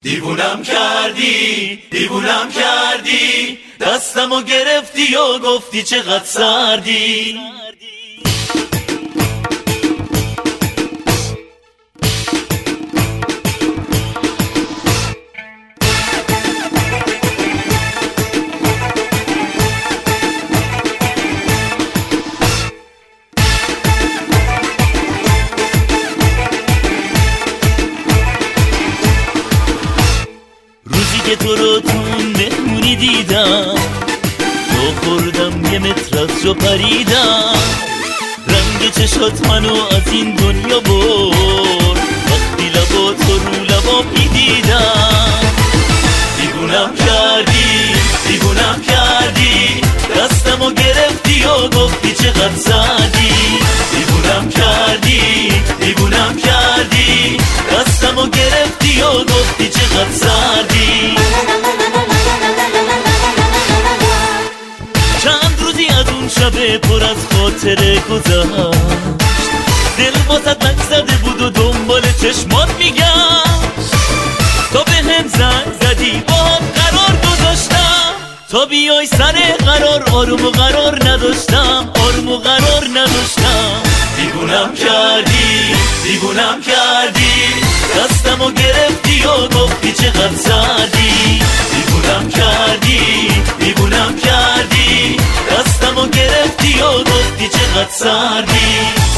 دیوونم کردی دستمو گرفتی و گفتی چقدر سردی. تو رو تو مهمونی دیدم، تو خوردم 1 متر از جو پریدم. رنگ چشات منو از این دنیا برد، وقتی لبا تو رو لبا میدیدم. دیوونم کردی دستمو گرفتی و گفتی چقدر سردی. دیوونم کردی دستمو گرفتی و گفتی چقدر سردی. چند روزی از اون شب پر از خاطره گذشت، دل واسط لک زده بود و دنبال چشمات میگشت. تا به هم زنگ زدی باهات قرار گذاشتم، تا بیای سر قرار آروم و قرار نداشتم. دیوونم کردی دستمو گرفتی و گفتی چقدر سردی. دیوونم کردی دستمو گرفتی و گفتی چقدر سردی.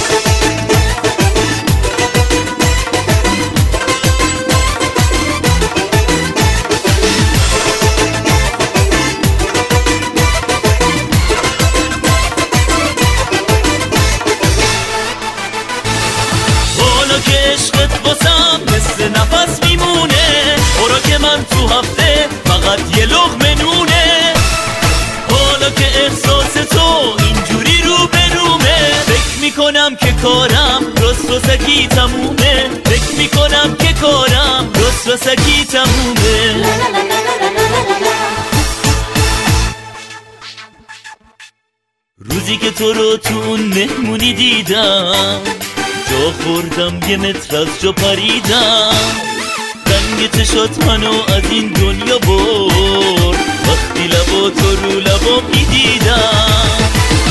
که عشقت واسم مثل نفس میمونه، برا که من تو هفته فقط 1 لقمه نونه. حالا که احساس تو اینجوری رو به رومه، فکر میکنم که کارم رسوسکی تمومه. روزی که تو رو تو اون مهمونی دیدم، جا خوردم 1 متر از جو پریدم. رنگ چشات منو از این دنیا برد، وقتی لبا تو رو لبا میدیدم.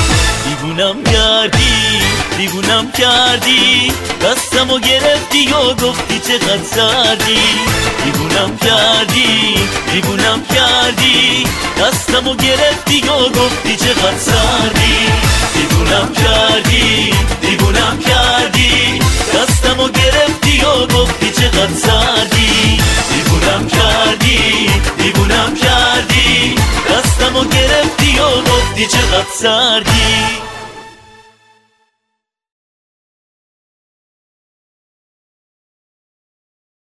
دیوونم کردی دستمو گرفتی و گفتی چقدر سردی. دیوونم کردی دستمو گرفتی و گفتی چقدر سردی. دیوونم کردی دستمو گرفتی و گفتی چقدر سردی. دیوونم کردی دستمو گرفتی و گفتی چقدر سردی.